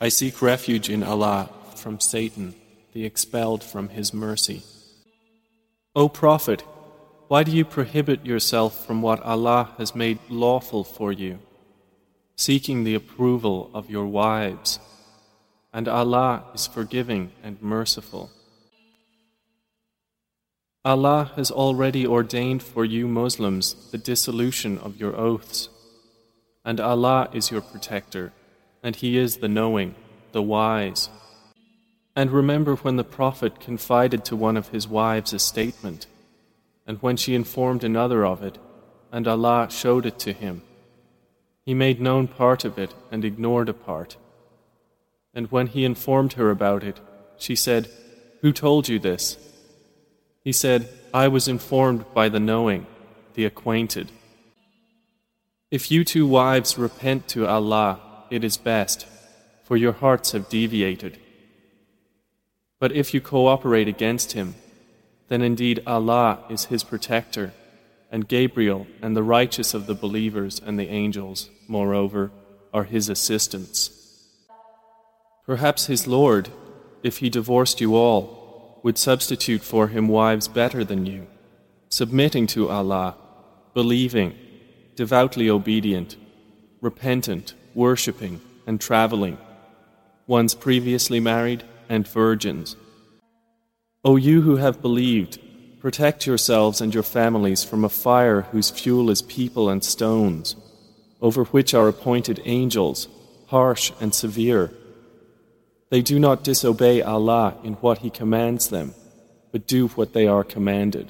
I seek refuge in Allah from Satan, the expelled from His mercy. O Prophet, why do you prohibit yourself from what Allah has made lawful for you, seeking the approval of your wives? And Allah is forgiving and merciful. Allah has already ordained for you Muslims the dissolution of your oaths. And Allah is your protector, and He is the knowing, the wise. And remember when the Prophet confided to one of his wives a statement, and when she informed another of it, and Allah showed it to him. He made known part of it and ignored a part. And when he informed her about it, she said, "Who told you this?" He said, "I was informed by the knowing, the acquainted." If you two wives repent to Allah, it is best, for your hearts have deviated. But if you cooperate against Him, then indeed Allah is His protector, and Gabriel and the righteous of the believers and the angels, moreover, are His assistants. Perhaps His Lord, if He divorced you all, would substitute for Him wives better than you, submitting to Allah, believing, devoutly obedient, repentant, worshipping, and traveling, ones previously married and virgins. O you who have believed, protect yourselves and your families from a fire whose fuel is people and stones, over which are appointed angels, harsh and severe. They do not disobey Allah in what He commands them, but do what they are commanded.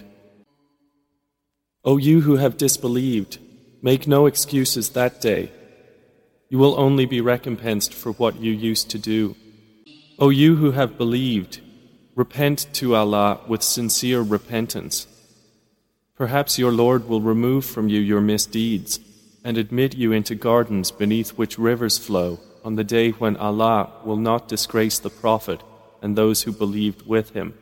O you who have disbelieved, make no excuses that day. You will only be recompensed for what you used to do. O you who have believed, repent to Allah with sincere repentance. Perhaps your Lord will remove from you your misdeeds and admit you into gardens beneath which rivers flow on the day when Allah will not disgrace the Prophet and those who believed with him.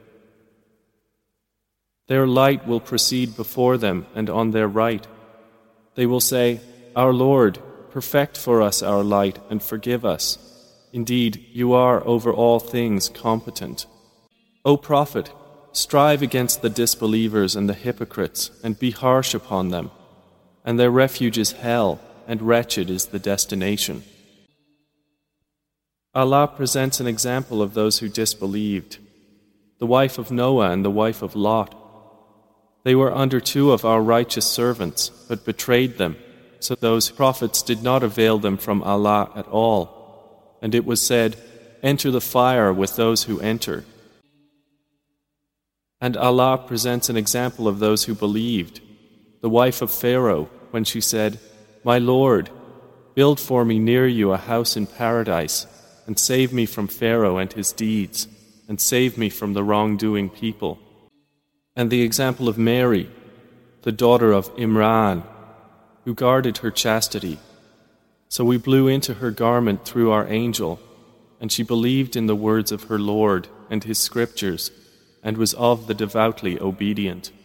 Their light will proceed before them and on their right. They will say, "Our Lord, perfect for us our light and forgive us. Indeed, you are over all things competent." O Prophet, strive against the disbelievers and the hypocrites and be harsh upon them, and their refuge is hell, and wretched is the destination. Allah presents an example of those who disbelieved. The wife of Noah and the wife of Lot. They were under two of our righteous servants, but betrayed them, so those prophets did not avail them from Allah at all. And it was said, "Enter the fire with those who enter." And Allah presents an example of those who believed. The wife of Pharaoh, when she said, "My Lord, build for me near you a house in paradise, and save me from Pharaoh and his deeds, and save me from the wrongdoing people." And the example of Mary, the daughter of Imran, who guarded her chastity. So we blew into her garment through our angel, and she believed in the words of her Lord and His scriptures, and was of the devoutly obedient.